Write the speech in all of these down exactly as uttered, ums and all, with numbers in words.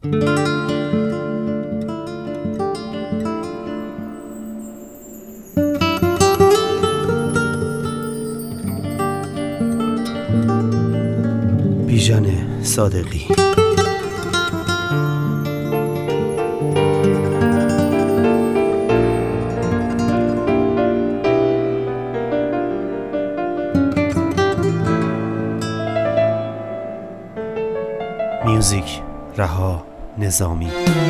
بیژن صادقی. میوزیک رها نظامی.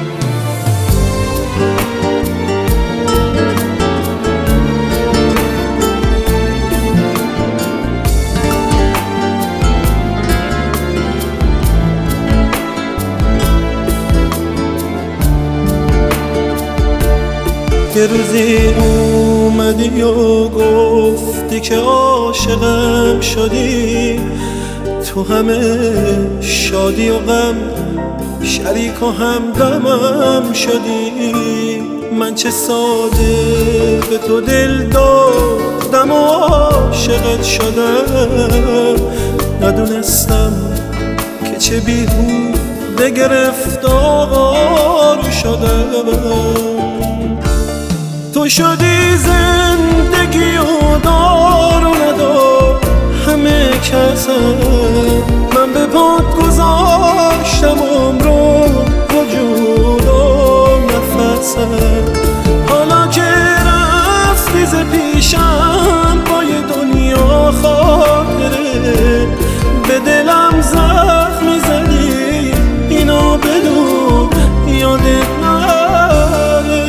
یه روزی اومدی و گفتی که عاشقم شدی، تو همه شادی و غم شریک و همدمم شدی. من چه ساده به تو دل دادم و عاشقت شدم، ندونستم که چه بیهوده گرفتار شدم. تو شدی زندگی و دار و ندار همه کسم، من به پات گذاشتم عمرو وجود و نفسم. حالا که رفتی ز پیشم با یه دنیا خاطره، به دلم زخم میزنی اینو بدون یادت نره.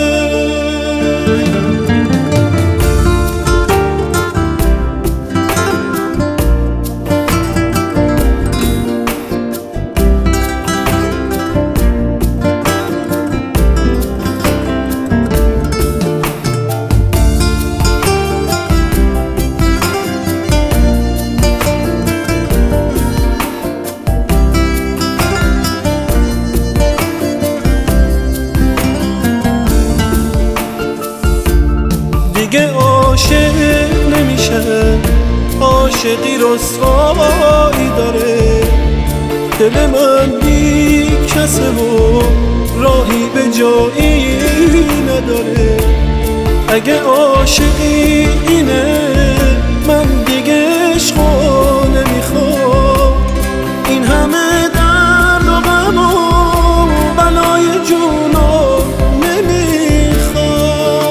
دیگه عاشق نمیشه، عاشقی رسوایی داره. دل من بی کسه و راهی به جایی نداره. اگه عاشقی اینه من دیگه عشقو نمیخوام، این همه درد و غم و بلای جونو نمیخوام.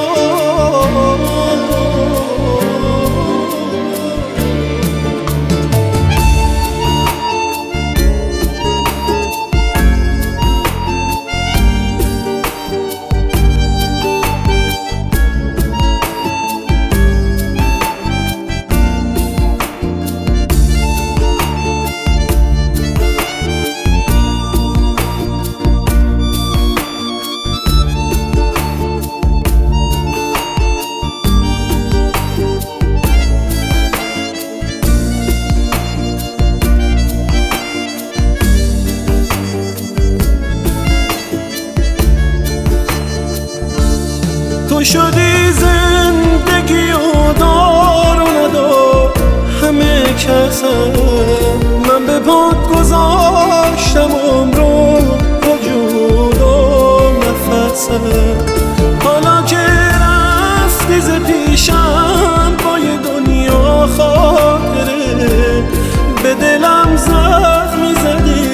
تو شدی زندگی و دار و ندار همه کسم، من به پات گذاشتم عمرو وجود و نفسم. حالا که رفتی ز پیشم با یه دنیا خاطره، به دلم زخم میزدی